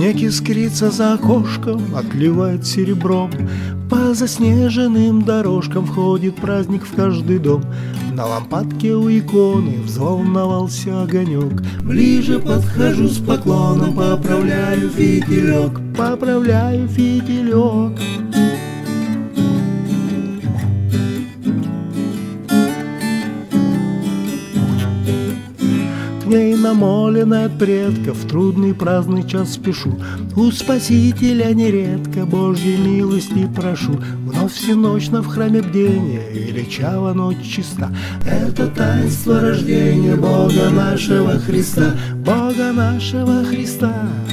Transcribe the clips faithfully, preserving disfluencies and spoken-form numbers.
Снег искрится за окошком, отливает серебром. По заснеженным дорожкам входит праздник в каждый дом. На лампадке у иконы взволновался огонек. Ближе подхожу с поклоном, поправляю фитилек, поправляю фитилек. К ней намоленной от предков в трудный праздный час спешу. У Спасителя нередко Божьей милости прошу. Вновь всеночно в храме бдения величава ночь чиста. Это таинство рождения Бога нашего Христа, Бога нашего Христа.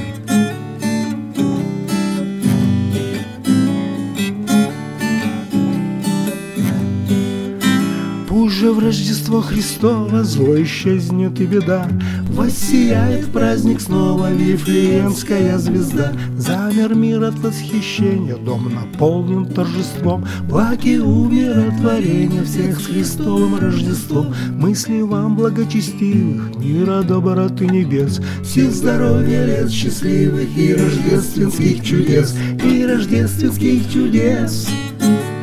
Уже в Рождество Христово зло исчезнет и беда. Воссияет праздник снова Вифлеемская звезда. Замер мир от восхищения, дом наполнен торжеством. Благи умиротворения всех с Христовым Рождеством. Мысли вам благочестивых, мира, доброты небес, сил, здоровья, лет счастливых и рождественских чудес, и рождественских чудес.